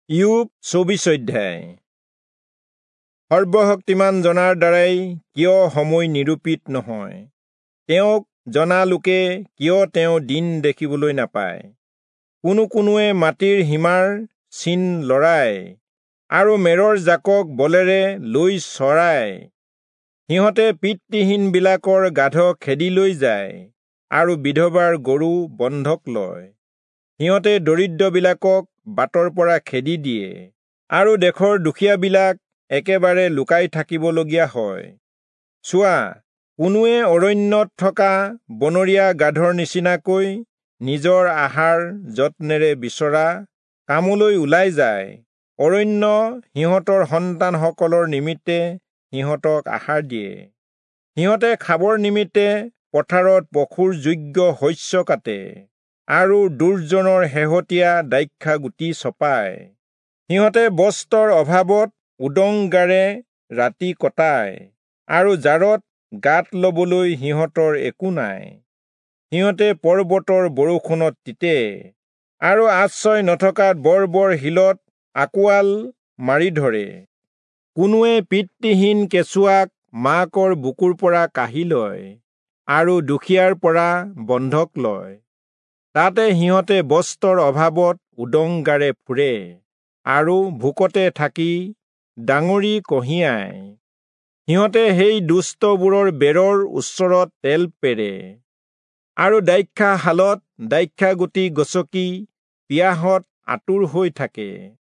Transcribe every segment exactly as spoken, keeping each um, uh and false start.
ইয়োব চৌবিশ অধ্যায়। সৰ্বশক্তিমান জনাৰ দ্বাৰাই কিয় সময় নিৰূপিত নহয়? তেওঁক জনা লোকে কিয় তেওঁ দিন দেখিবলৈ নাপায়? কোনো কোনোৱে মাটিৰ সীমাৰ চিন লৰায় আৰু মেৰৰ জাকক বলেৰে লৈ চৰায়। সিহঁতে পিতৃহীনবিলাকৰ গাধ খেদি লৈ যায় আৰু বিধৱাৰ গৰু বন্ধক লয়। সিহঁতে দৰিদ্ৰবিলাকক বাটৰ পৰা খেদি দিয়ে আৰু দেশৰ দুখীয়াবিলাক একেবাৰে লুকাই থাকিবলগীয়া হয়। চোৱা, কোনোৱে অৰণ্যত থকা বনৰীয়া গাধৰ নিচিনাকৈ নিজৰ আহাৰ যত্নেৰে বিচৰা কামলৈ ওলাই যায়। অৰণ্য সিহঁতৰ সন্তানসকলৰ নিমিত্তে সিহঁতক আহাৰ দিয়ে। সিহঁতে খাবৰ নিমিত্তে পথাৰত পশুৰ যোগ্য শস্য কাটে আৰু দুৰ্জনৰ শেহতীয়া দ্ৰাক্ষা গুটি চপায়। সিহঁতে বস্ত্ৰৰ অভাৱত উদংগাৰে ৰাতি কটায় আৰু জাৰত গাত ল'বলৈ সিহঁতৰ একো নাই। সিহঁতে পৰ্বতৰ বৰষুণত তিতে আৰু আশ্ৰয় নথকাত বৰ বৰ শিলত আঁকোৱাল মাৰি ধৰে। কোনোৱে পিতৃহীন কেঁচুৱাক মাকৰ বুকুৰ পৰা কাঢ়ি লয় আৰু দুখীয়াৰ পৰা বন্ধক লয়। তাতে সিহঁতে বস্ত্ৰৰ অভাৱত উদংগাৰে ফুৰে আৰু ভোকতে থাকি ডাঙৰি কঢ়িয়ায়। সিহঁতে সেই দুষ্টবোৰৰ বেৰৰ ওচৰত তেল পেৰে আৰু দ্ৰাক্ষা শালত দ্ৰাক্ষা গুটি গছকি পিয়াহত আতুৰ হৈ থাকে।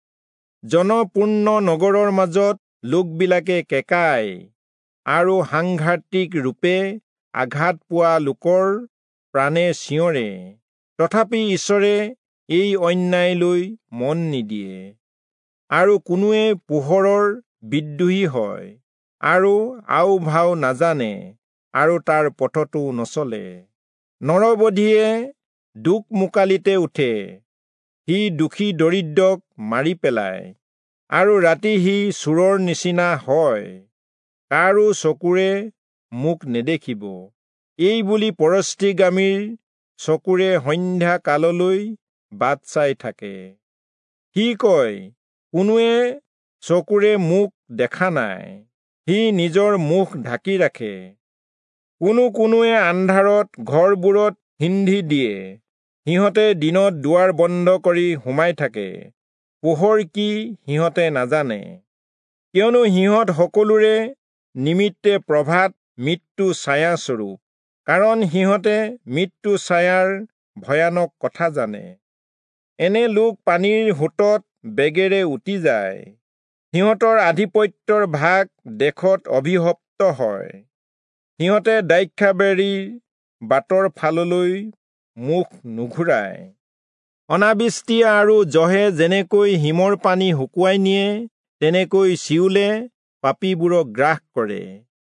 জনপূৰ্ণ নগৰৰ মাজত লোকবিলাকে কেঁকায় আৰু সাংঘাতিক ৰূপে আঘাত পোৱা লোকৰ প্ৰাণে চিঞৰে। তথাপি ঈশ্বৰে এই অন্যায়লৈ মন নিদিয়ে আৰু কোনোৱে পোহৰৰ বিদ্ৰোহী হয় আৰু আও ভাও নাজানে আৰু তাৰ পথতো নচলে। নৰবধিয়ে দোকমোকালিতে উঠে, সি দুখী দৰিদ্ৰক মাৰি পেলায় আৰু ৰাতি সি চোৰৰ নিচিনা হয়। কাৰো চকুৰে মুখ নেদেখিব, এই বুলি পৰশ্ৰীগামীৰ চকুৰে সন্ধ্যা কাললৈ বাট চাই থাকে। সি কয়, কোনোৱে চকুৰে মোক দেখা নাই, সি নিজৰ মুখ ঢাকি ৰাখে। কোনো কোনোৱে আন্ধাৰত ঘৰবোৰত হিন্ধি দিয়ে, সিহঁতে দিনত দুৱাৰ বন্ধ কৰি সোমাই থাকে। পোহৰ কি সিহঁতে নাজানে, কিয়নো সিহঁত সকলোৰে নিমিত্তে প্ৰভাত মৃত্যু ছায়া স্বৰূপ, কাৰণ সিহঁতে মৃত্যু ছায়াৰ ভয়ানক কথা জানে। এনে লোক পানীৰ সোঁতত বেগেৰে উটি যায়। সিহঁতৰ আধিপত্যৰ ভাগ দেশত অভিশপ্ত হয়। সিহঁতে দ্ৰাক্ষাবাৰীৰ বাটৰ ফাললৈ মুখ নুঘূৰায়। অনাবৃষ্টি আৰু জহে যেনেকৈ হিমৰ পানী শুকুৱাই নিয়ে, তেনেকৈ চিউলে পাপীবোৰক গ্ৰাস কৰে।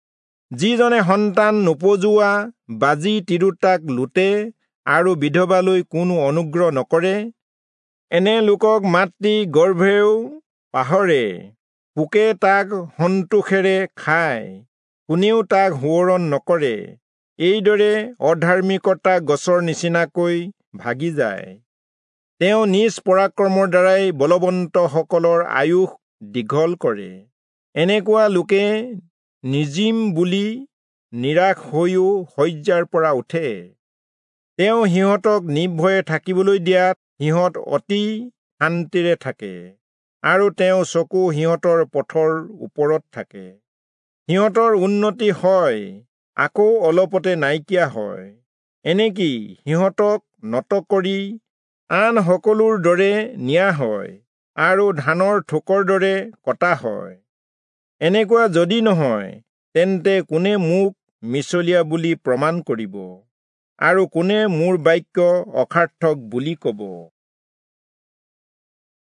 যিজনে সন্তান নোপজোৱা বাজি তিৰোতাক লুটে আৰু বিধৱালৈ কোনো অনুগ্ৰহ নকৰে, এনে লোকক মাতৃ গৰ্ভেও পাহৰে। পোকে তাক সন্তোষেৰে খায়, কোনেও তাক সোঁৱৰণ নকৰে। এইদৰে অধাৰ্মিকতা গছৰ নিচিনাকৈ ভাগি যায়। তেওঁ নিজ পৰাক্ৰমৰ দ্বাৰাই বলৱন্তসকলৰ আয়ুস দীঘল কৰে। এনেকুৱা লোকে নিজিম বুলি নিৰাশ হৈও শয্যাৰ পৰা উঠে। তেওঁ সিহঁতক নিৰ্ভয়ে থাকিবলৈ দিয়াত সিহঁত অতি শান্তিৰে থাকে আৰু তেওঁ চকু সিহঁতৰ পথৰ ওপৰত থাকে। সিহঁতৰ উন্নতি হয়, আকৌ অলপতে নাইকিয়া হয়। এনেকি সিহঁতক নত কৰি আন সকলোৰ দৰে নিয়া হয় আৰু ধানৰ থোকৰ দৰে কটা হয়। এনেকুৱা যদি নহয়, তেন্তে কোনে মোক মিছলীয়া বুলি প্ৰমাণ কৰিব আৰু কোনে মোৰ বাক্য অসাৰ্থক বুলি ক'ব?